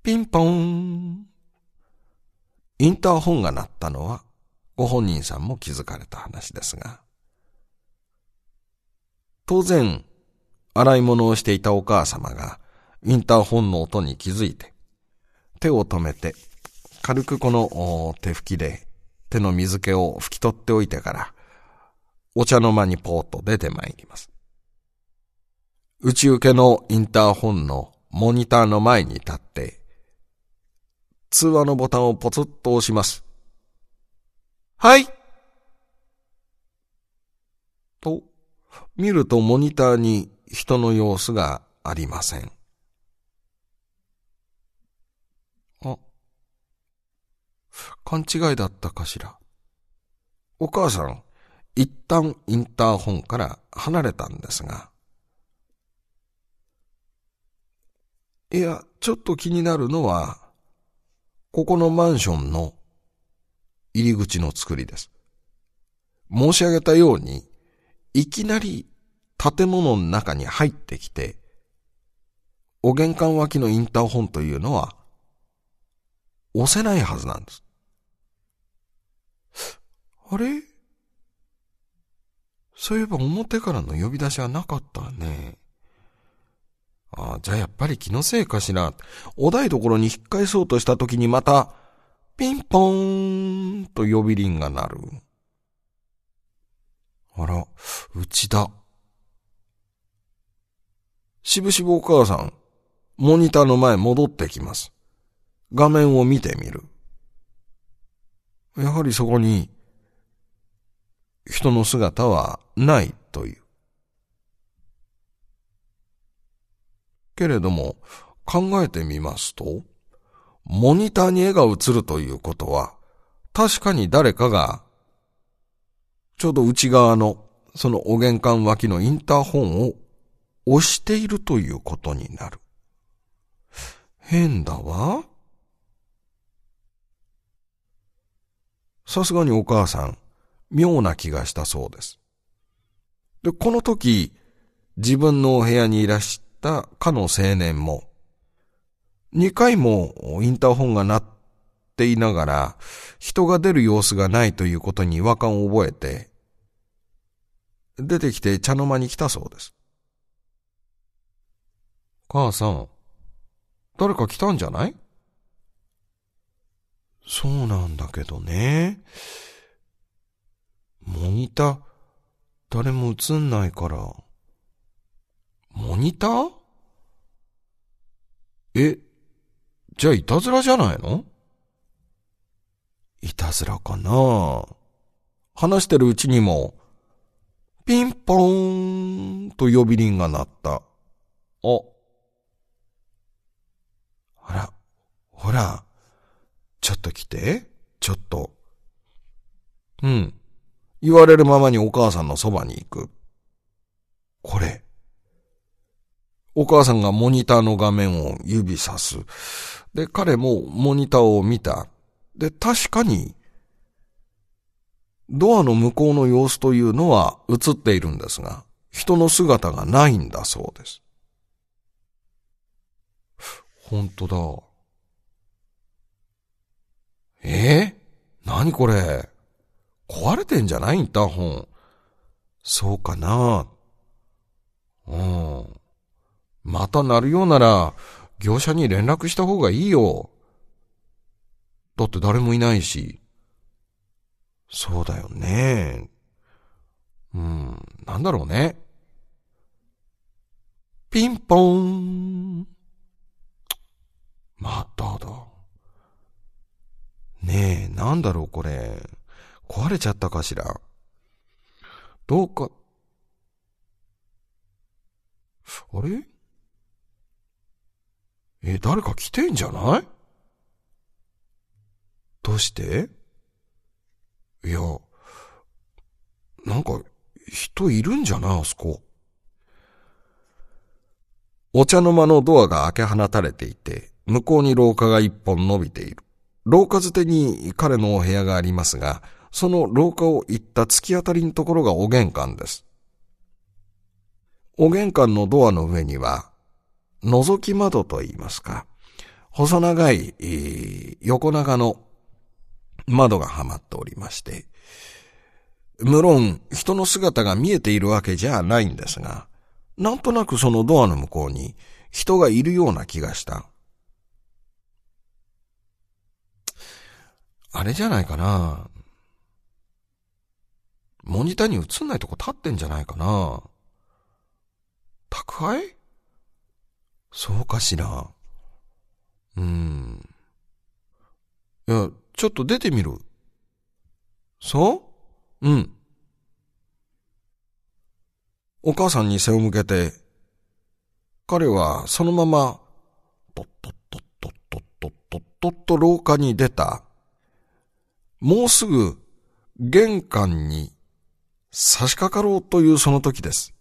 ピンポーン。インターホンが鳴ったのはご本人さんも気づかれた話ですが、当然洗い物をしていたお母様がインターホンの音に気づいて手を止めて軽くこの手拭きで手の水気を拭き取っておいてからお茶の間にポーッと出てまいります。内受けのインターホンのモニターの前に立って通話のボタンをポツッと押します。はいと見るとモニターに人の様子がありません。勘違いだったかしら。お母さん、一旦インターホンから離れたんですが、いや、ちょっと気になるのは、ここのマンションの入り口の作りです。申し上げたように、いきなり建物の中に入ってきて、お玄関脇のインターホンというのは、押せないはずなんです。あれ？そういえば表からの呼び出しはなかったね。じゃあやっぱり気のせいかしら。お台所に引っ返そうとした時にまた、ピンポーンと呼び鈴が鳴る。あら、うちだ。しぶしぶお母さん、モニターの前戻ってきます。画面を見てみる。やはりそこに、人の姿はないという。けれども、考えてみますと、モニターに絵が映るということは、確かに誰かが、ちょうど内側の、そのお玄関脇のインターホンを押しているということになる。変だわ。さすがにお母さん、妙な気がしたそうです。で、この時、自分のお部屋にいらしたかの青年も、2回もインターホンが鳴っていながら、人が出る様子がないということに違和感を覚えて、出てきて茶の間に来たそうです。母さん、誰か来たんじゃない？そうなんだけどね。モニター、誰も映んないから。モニター？じゃあいたずらじゃないの？いたずらかな？話してるうちにも、ピンポーンと呼び鈴が鳴った。あら、ほら、ちょっと来て、ちょっと。言われるままにお母さんのそばに行く。これ。お母さんがモニターの画面を指さす。で、彼もモニターを見た。で、確かに、ドアの向こうの様子というのは映っているんですが、人の姿がないんだそうです。本当だ。何これ？壊れてんじゃない？インターホン。そうかな。また鳴るようなら、業者に連絡した方がいいよ。だって誰もいないし。そうだよね。なんだろうね。ピンポーン。まただ。ねえ、なんだろうこれ。壊れちゃったかしら。どうか。あれ？誰か来てんじゃない？どうして？いや、なんか人いるんじゃない？あそこ。お茶の間のドアが開け放たれていて、向こうに廊下が一本伸びている。廊下づてに彼のお部屋がありますが、その廊下を行った突き当たりのところがお玄関です。お玄関のドアの上には、覗き窓といいますか、 細長い、横長の窓がはまっておりまして、無論人の姿が見えているわけじゃないんですが、なんとなくそのドアの向こうに人がいるような気がした。あれじゃないかな。モニターに映んないとこ立ってんじゃないかな。宅配？そうかしら。いや、ちょっと出てみる。そう？お母さんに背を向けて、彼はそのまま、とっとっとっとっとっとっとっとっと廊下に出た。もうすぐ玄関に差し掛かろうというその時です。